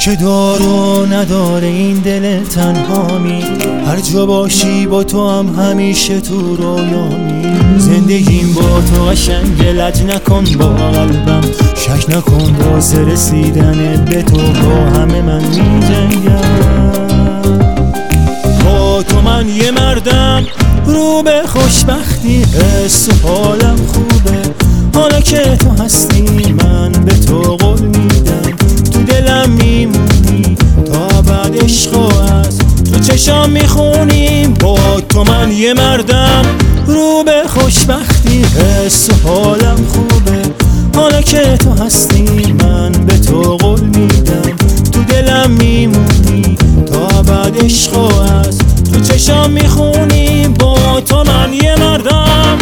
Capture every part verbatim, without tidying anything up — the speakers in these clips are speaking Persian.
که دارو نداره این دل تنهامی، هر جا باشی با تو هم همیشه تو رویامی. زندگیم با تو قشنگ، لج نکن با قلبم، شک نکن واسه رسیدن به تو با همه من می جنگم. با تو من یه مردم رو به خوشبختی، حس و حالم خوبه حالا که تو هستی. من به تو قول میدم تو دلم میمونی تا بعد عشق و از تو چشام میخونیم. با تو من یه مردم رو به خوشبختی، حس و حالم خوبه حالا که تو هستی. من به تو قول میدم تو دلم میمونی تا بعد عشق و از تو چشام میخونیم. با تو من یه مردم.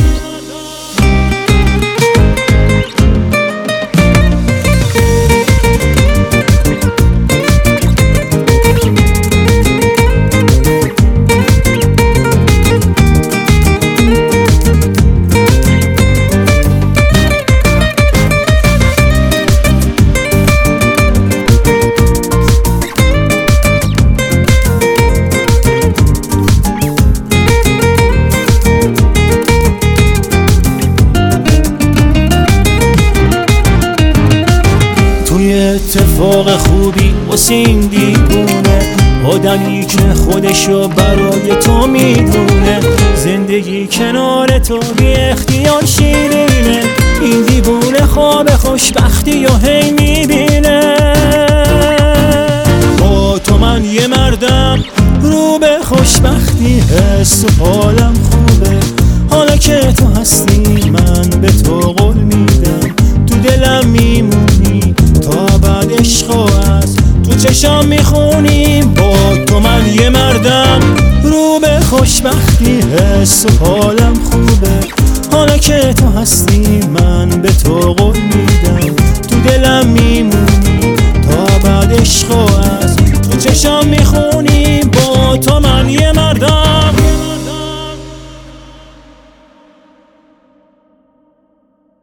اتفاق خوبی واسه این دیوونه، آدمی که خودشو برای تو میدونه. زندگی کنار تو بی اختیار شیرینه، این دیوونه خواب خوشبختی و هی میبینه. با تو من یه مردم رو به خوشبختی، حس و حالم خوبه حالا که تو هستی. من به تو قول میدم تو دلم میمونی تا بعد عشق و از تو چشام میخونیم. با تو من یه مردم رو به خوشبختی، حس و حالم خوبه حالا که تو هستی. من به تو قول میدم تو دلم میمونی تا بعد عشق و از تو چشام میخونیم. با تو